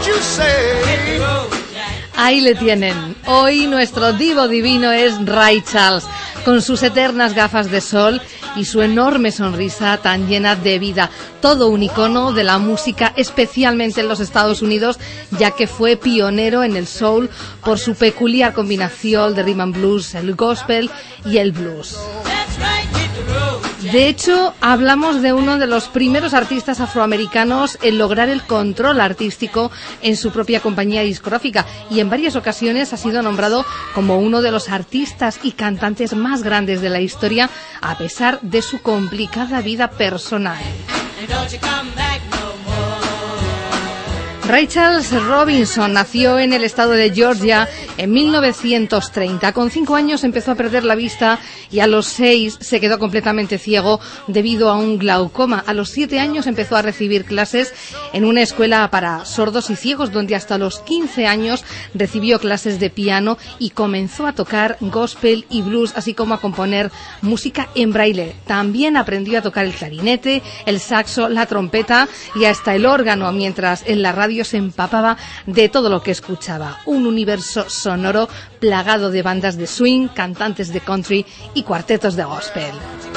Ahí le tienen. Hoy nuestro divo divino es Ray Charles, con sus eternas gafas de sol y su enorme sonrisa tan llena de vida. Todo un icono de la música, especialmente en los Estados Unidos, ya que fue pionero en el soul por su peculiar combinación de rhythm and blues, el gospel y el blues. De hecho, hablamos de uno de los primeros artistas afroamericanos en lograr el control artístico en su propia compañía discográfica, y en varias ocasiones ha sido nombrado como uno de los artistas y cantantes más grandes de la historia, a pesar de su complicada vida personal. Ray Charles Robinson nació en el estado de Georgia en 1930. Con 5 años empezó a perder la vista y a los 6 se quedó completamente ciego debido a un glaucoma. A los 7 años empezó a recibir clases en una escuela para sordos y ciegos, donde hasta los 15 años recibió clases de piano y comenzó a tocar gospel y blues, así como a componer música en braille. También aprendió a tocar el clarinete, el saxo, la trompeta y hasta el órgano, mientras en la radio se empapaba de todo lo que escuchaba. Un universo sonoro plagado de bandas de swing, cantantes de country y cuartetos de gospel.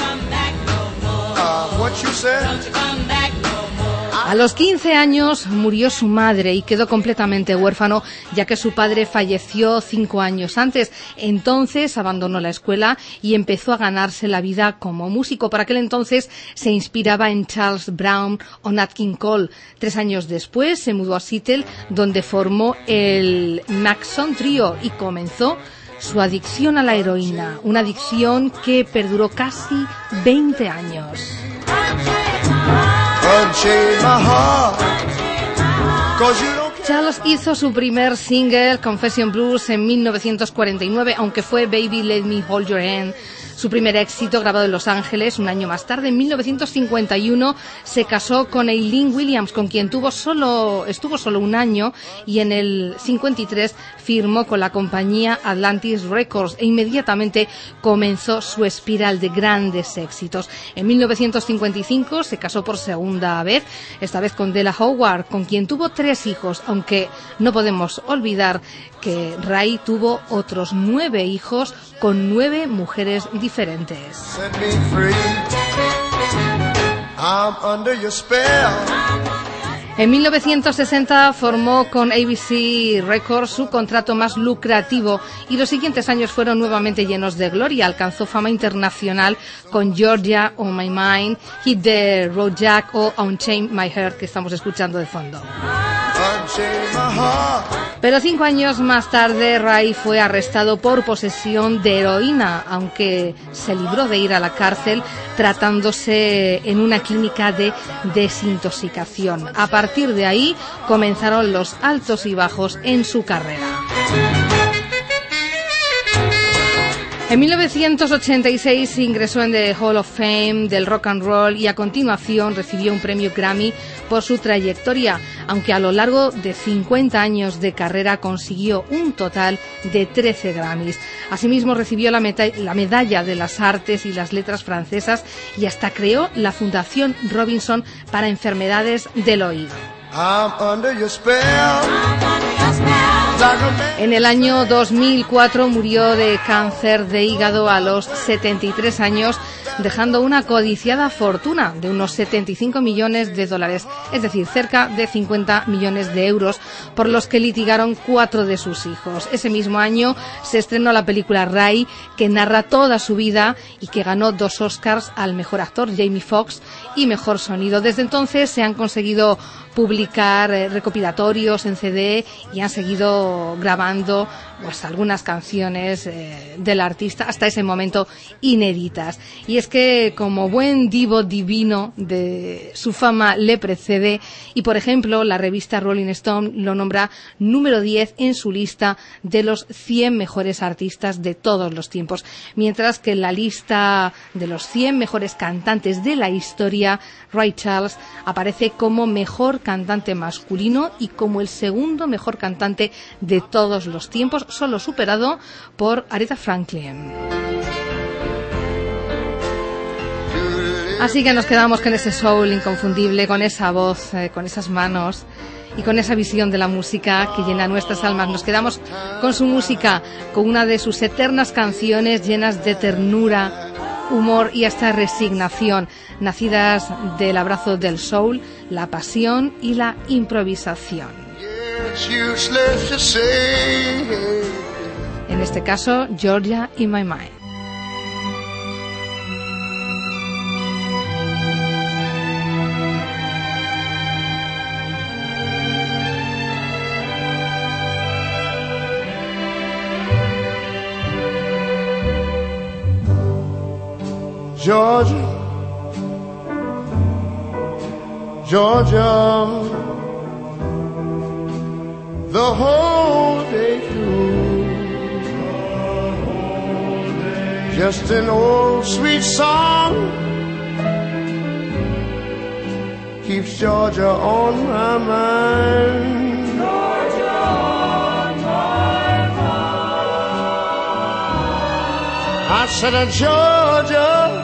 A los 15 años murió su madre y quedó completamente huérfano, ya que su padre falleció 5 años antes. Entonces abandonó la escuela y empezó a ganarse la vida como músico. Por aquel entonces se inspiraba en Charles Brown o Nat King Cole. 3 años después se mudó a Seattle, donde formó el Maxon Trio y comenzó su adicción a la heroína, una adicción que perduró casi 20 años. Charles hizo su primer single, Confession Blues, en 1949, aunque fue Baby Let Me Hold Your Hand. Su primer éxito, grabado en Los Ángeles. Un año más tarde, en 1951, se casó con Eileen Williams, con quien estuvo solo un año, y en el 53 firmó con la compañía Atlantis Records e inmediatamente comenzó su espiral de grandes éxitos. En 1955 se casó por segunda vez, esta vez con Della Howard, con quien tuvo 3 hijos, aunque no podemos olvidar que Ray tuvo otros 9 hijos con 9 mujeres diferentes. En 1960 formó con ABC Records su contrato más lucrativo y los siguientes años fueron nuevamente llenos de gloria. Alcanzó fama internacional con Georgia on My Mind, Hit the Road Jack o Unchain My Heart, que estamos escuchando de fondo. Pero 5 años más tarde, Ray fue arrestado por posesión de heroína, aunque se libró de ir a la cárcel tratándose en una clínica de desintoxicación. A partir de ahí comenzaron los altos y bajos en su carrera. En 1986 ingresó en The Hall of Fame del Rock and Roll y a continuación recibió un premio Grammy por su trayectoria, aunque a lo largo de 50 años de carrera consiguió un total de 13 Grammys. Asimismo recibió la medalla de las artes y las letras francesas y hasta creó la Fundación Robinson para enfermedades del oído. En el año 2004 murió de cáncer de hígado a los 73 años, dejando una codiciada fortuna de unos 75 millones de dólares, es decir, cerca de 50 millones de euros, por los que litigaron 4 de sus hijos. Ese mismo año se estrenó la película Ray, que narra toda su vida y que ganó 2 Oscars al mejor actor, Jamie Foxx, y mejor sonido. Desde entonces se han conseguido publicar recopilatorios en CD y han seguido grabando pues algunas canciones del artista hasta ese momento inéditas. Y es que como buen divo divino, de su fama le precede, y por ejemplo la revista Rolling Stone lo nombra número 10 en su lista de los 100 mejores artistas de todos los tiempos, mientras que en la lista de los 100 mejores cantantes de la historia, Ray Charles aparece como mejor cantante masculino y como el segundo mejor cantante de todos los tiempos, solo superado por Aretha Franklin. Así que nos quedamos con ese soul inconfundible, con esa voz, con esas manos Y con esa visión de la música que llena nuestras almas, nos quedamos con su música, con una de sus eternas canciones llenas de ternura, humor y hasta resignación, nacidas del abrazo del soul, la pasión y la improvisación. En este caso, Georgia in My Mind. Georgia, Georgia, the whole day through, just an old sweet song keeps Georgia on my mind. Georgia on my mind. I said, Georgia,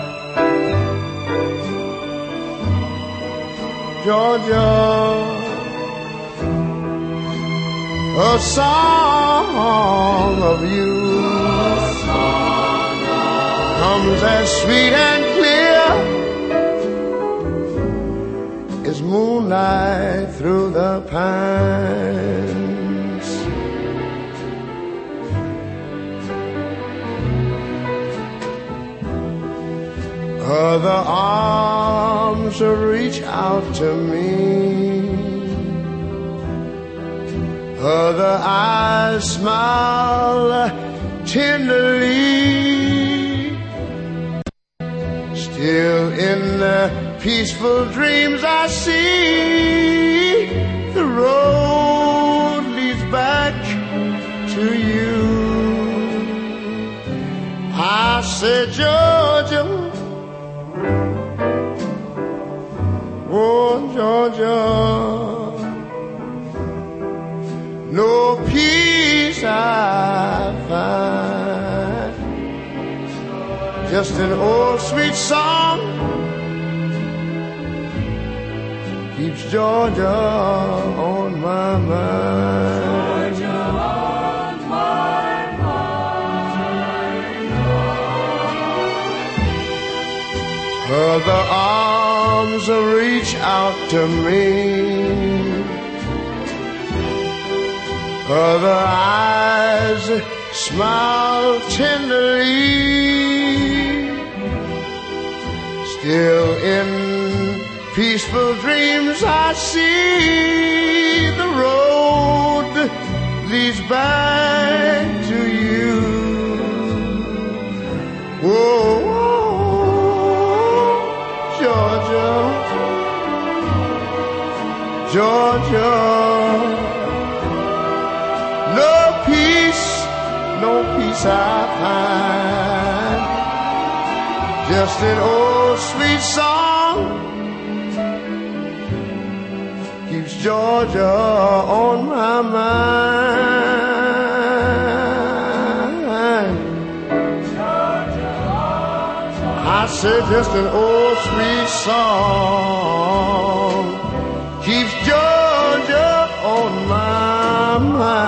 Georgia, a song of you comes as sweet and clear as moonlight through the pines. Other arms reach out to me, other eyes smile tenderly. Still in the peaceful dreams I see, the road leads back to you. I said, Georgia, oh, Georgia, no peace I find, just an old sweet song keeps Georgia on my mind. Georgia on my mind. Other arms reach out to me, other eyes smile tenderly. Still in peaceful dreams I see, the road leads back to you. Whoa, Georgia, Georgia, no peace I find, just an old sweet song keeps Georgia on my mind. I said just an old sweet song keeps Georgia on my mind.